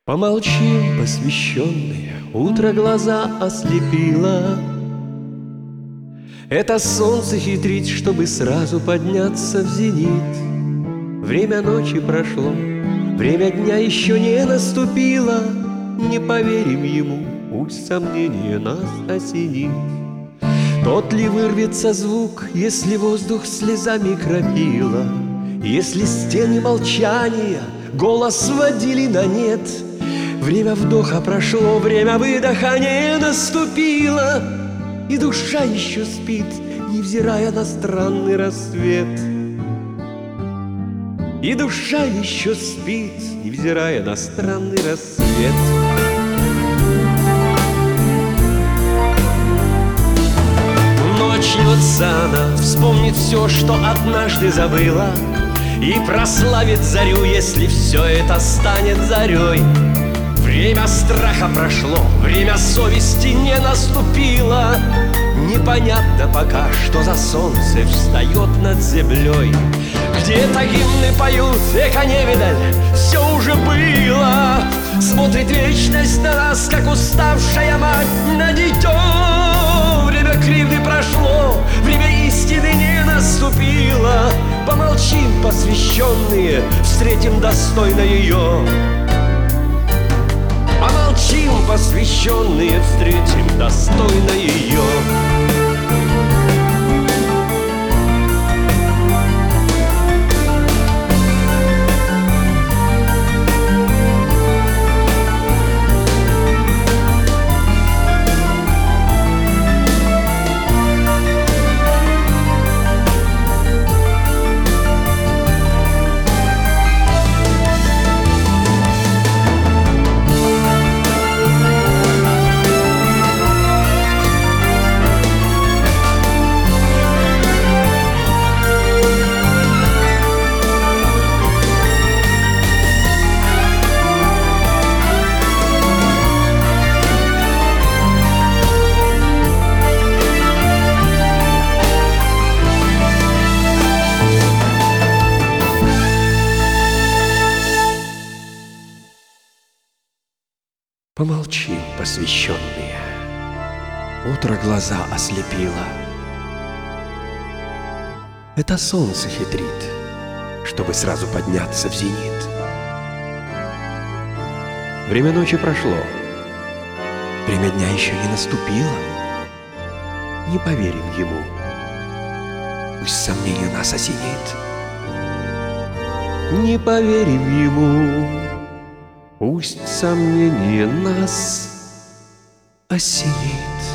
Помолчим, посвященные, утро глаза ослепило. Это солнце хитрит, чтобы сразу подняться в зенит. Время ночи прошло, время дня еще не наступило. Не поверим ему, пусть сомнение нас осенит. Тот ли вырвется звук, если воздух слезами кропила, если стены молчания голос сводили на нет? Время вдоха прошло, время выдоха не наступило, и душа еще спит, невзирая на странный рассвет. И душа еще спит, невзирая на странный рассвет. Очнется она, вспомнит все, что однажды забыла, и прославит зарю, если все это станет зарей. Время страха прошло, время совести не наступило. Непонятно пока, что за солнце встает над землей. Где-то гимны поют, эко невидаль, все уже было. Смотрит вечность на нас, как уставшая мать на дитё. Время кривды прошло, время истины не наступило. Помолчим, посвященные, встретим достойно ее. Помолчим, посвященные, встретим достойно ее. Помолчим, посвященные, утро глаза ослепило. Это солнце хитрит, чтобы сразу подняться в зенит. Время ночи прошло, время дня еще не наступило. Не поверим ему, пусть сомнение нас осенит. Не поверим ему, пусть сомнение нас осенит.